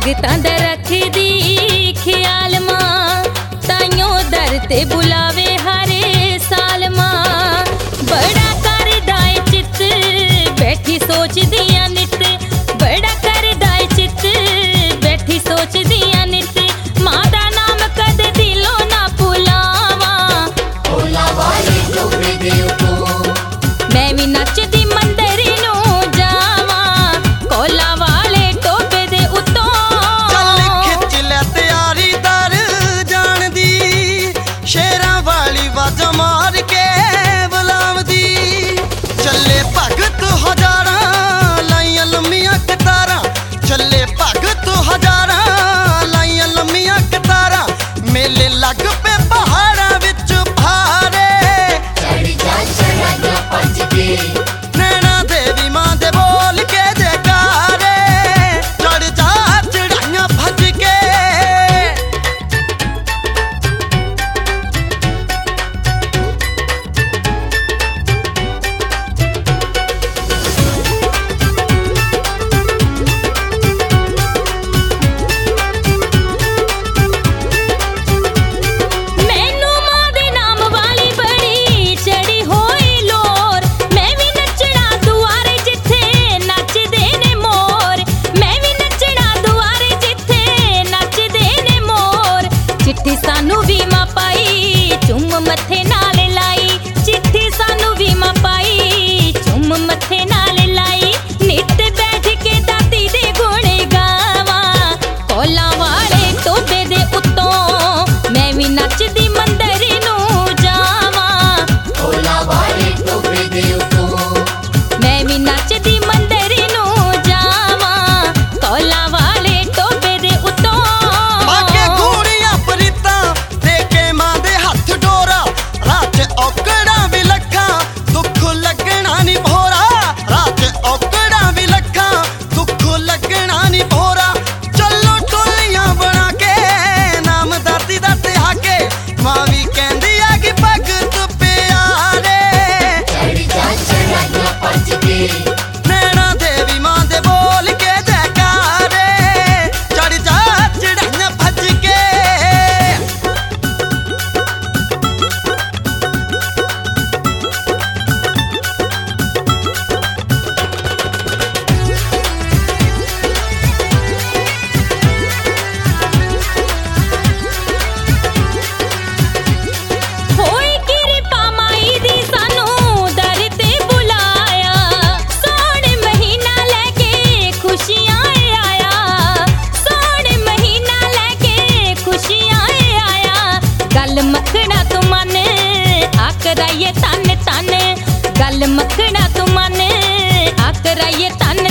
भगतां दा रखदी ख्याल मां, ताइयों दर ते बुलावे हरे साल मां। बड़ा करदा ए चित बैठी सोचदियां नित, बड़ा करदा ए चित बैठी सोचदियां नित। मां दा नाम कदे दिलों ना भुलावां, भोला वाले टोपे दे उत्तों मैं भी नचदी मंदिर नूं जावां, कोला वाले टोपे दे उत्तों। ਚੱਲ ਖਿੱਚ ਲੈ ਤਿਆਰੀ ਦਰ ਜਾਣ ਦੀ, ਸ਼ੇਰਾਂ ਵਾਲੀ ਵਾਜ ਮਾਰ ਕੇ ਬੁਲਾਵਦੀ। ਚੱਲੇ ਭਗਤ ਹਜ਼ਾਰਾਂ ਲਾਈਆਂ ਲੰਮੀਆਂ ਕਤਾਰਾਂ, ਚੱਲੇ ਭਗਤ ਹਜ਼ਾਰਾਂ ਲਾਈਆਂ ਲੰਮੀਆਂ ਕਤਾਰਾਂ। ਮੇਲੇ ਲੱਗ ਪਏ ਪਹਾੜਾਂ ਵਿੱਚ ਭਾਰੇ, चढ़ जा चढ़ाइयां भज के, ਨੈਣਾ ਦੇਵੀ ਮਾਂ ਦੇ ਬੋਲ ਕੇ ਜੈਕਾਰੇ। ਚੜ ਜਾ ਚੜਾਈਆਂ ਭੱਜ ਕੇ। मैनू मां दे नाम वाली बड़ी चढ़ी होई लोर, मैं भी नचना दुआरे जिथे नचदे ने मोर, मैं भी नचना दुआरे जिथे नचदे ने मोर। चिट्ठी सानू भी मां पाई चुम मथे नाल लाई, चिट्ठी सानू भी मां पाई चुम मथे नाल लाई। नित बैठ के दाती दे गुण गावां, कोला वाले टोबे दे उत्तों मैं भी नचदी मंदिर नूं जावां, भोला वाले टोपे दे उत्तों मैं भी नचदी मंदिर नूं जावां, कोला वाले टोबे दे उत्तों। ਬਾਕੇ ਗੂੜੀਆਂ ਪ੍ਰੀਤਾਂ ਦੇ ਕੇ ਮਾਂ ਦੇ ਹੱਥ ਡੋਰਾ, ਰਾਤ 'ਚ ਔਕੜਾਂ ਵੀ ਲੱਖਾਂ ਦੁੱਖ ਲੱਗਣਾ ਨੀ ਭੋਰਾ। ਰਾਤ 'ਚ ਔਕੜਾਂ ਵੀ ਲੱਖਾਂ ਦੁੱਖ ਲੱਗਣਾ ਨੀ ਭੋਰਾ। ਚੱਲੋ ਟੋਲੀਆਂ ਬਣਾ ਕੇ ਨਾਮ ਦਾਤੀ ਦਾ ਤਿਹਾ ਕੇ, ਮਾਂ ਵੀ ਕਹਿੰਦੀ ਆ ਕਿ ਭਗਤ ਪਿਆਰੇ। चढ़ जा चढ़ाइयां भज के, ਨੈਣਾ ਦੇਵੀ ਮਾਂ ਦੇ ਬੋਲ ਕੇ ਜੈਕਾਰੇ। ਚੜ ਜਾ ਚੜਾਈਆਂ ਭੱਜ ਕੇ। होई किरपा माई दी सानू दर ते बुलाया, सौण महीना लैके खुशियां आया, सौण महीना लैके खुशियां आया। गल मखना तू मन आकराइए तन तन, गल मखना तू मन आकराइए तन